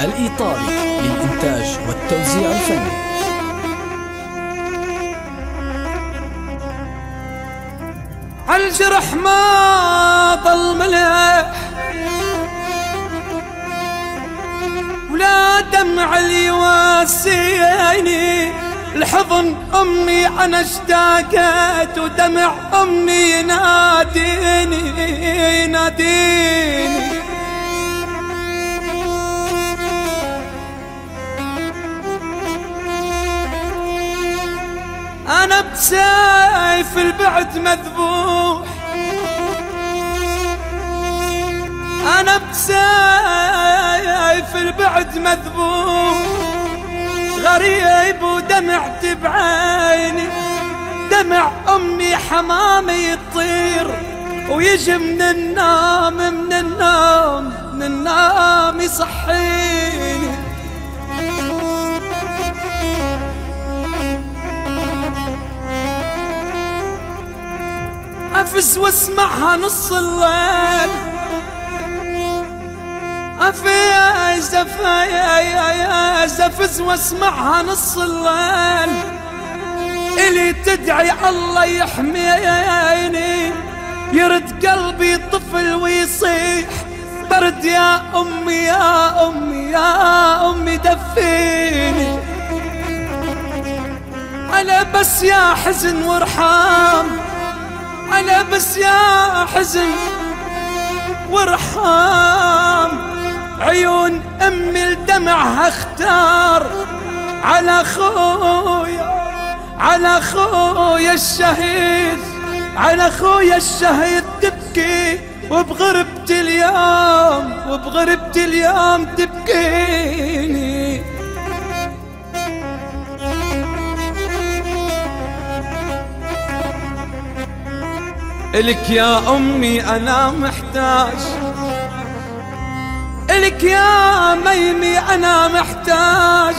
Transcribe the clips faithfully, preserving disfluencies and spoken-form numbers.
الإيطالي للإنتاج والتوزيع الفني. عالجرح ما ضل ملح ولا دمع اللي يواسيني، الحضن أمي أنا اشتاقت ودمع أمي يناديني يناديني. أنا بسيف البعد مذبوح، أنا بسيف البعد مذبوح، غريب ودمعت بعيني، دمع أمي حمامي يطير ويجي من النوم من النوم من النوم يصحيني. أفز واسمعها نص الليل، أفز أفز أفز واسمعها نص الليل، إلي تدعي الله يحميني، يرد قلبي طفل ويصيح برد يا أمي يا أمي يا أمي دفيني. أنا بس يا حزن وارحام، أنا بس يا حزن وارحام، عيون أمي لدمعها اختار على خويا على خويا الشهيد، على خويا الشهيد تبكي وبغربتي اليوم وبغربتي اليوم تبكيني. إلك يا أمي أنا محتاج، إلك يا ميمي أنا محتاج،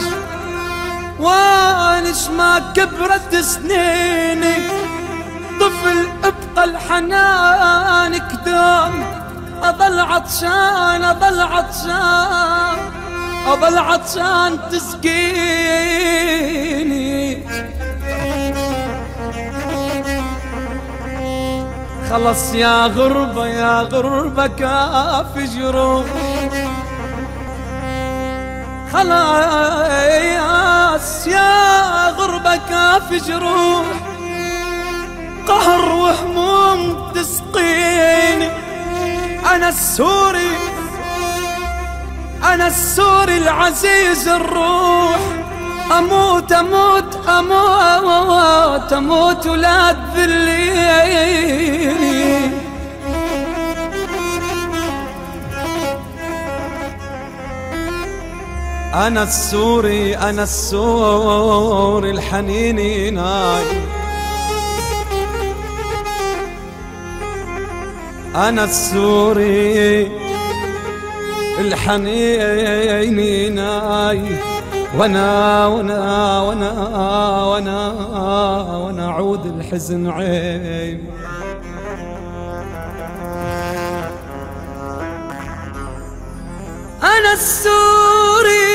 وانش ما كبرت سنيني، طفل ابقى الحنان قدام، أظل عطشان أظل عطشان أظل عطشان تسقيني. خلص يا غربة يا غربة كافي جروح، خلاص يا غربة كافي جروح، قهر وهموم تسقيني. أنا السوري أنا السوري العزيز الروح، أموت أموت أموت أموت ولا تذليني. أنا السوري أنا السوري الحنيني ناي، أنا السوري الحنيني ناي، وانا وانا وانا وانا وانا عود الحزن عين. انا السوري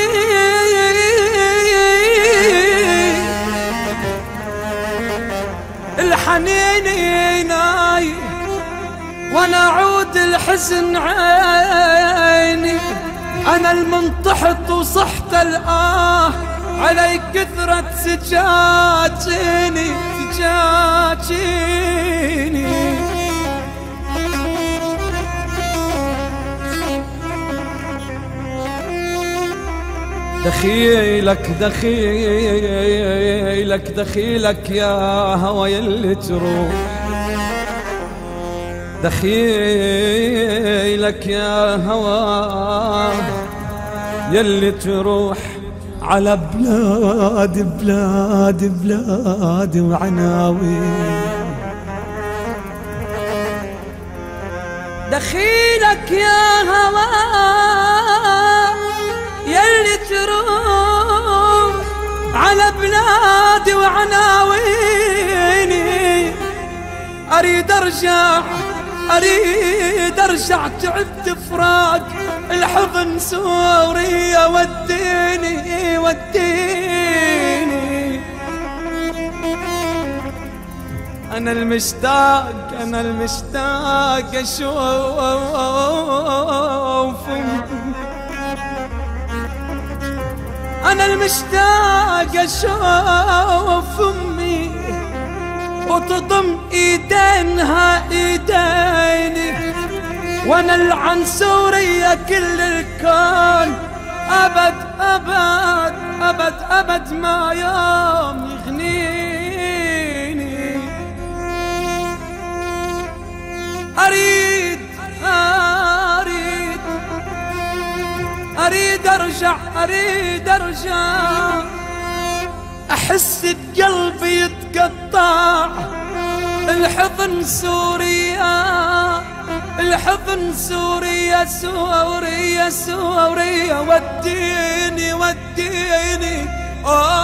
الحنيني ناي، وانا عود الحزن عيني. أنا المنطحط وصحت الآه علي كثرة سجاجيني سجاجيني. دخيلك دخيلك دخيلك يا هوى يلي تروح، دخيلك يا هوى يلي تروح على بلاد بلاد بلاد وعناوين. دخيلك يا هوى يلي تروح على بلادي وعناويني. أريد أرجع أريد أرجع تعبت فراق الحضن سوريا وديني وديني. أنا المشتاق أنا المشتاق أشوف، أنا المشتاق أشوف أمي وتضم إيدينها إيديني، وأنا العنصرية كل الكون أبد أبد أبد أبد ما يوم يغنيني. أريد أريد أريد أرجع أريد أرجع، أحس بقلبي يتقطع. الحضن سوريا الحضن سوريا سوريا سوريا وديني وديني.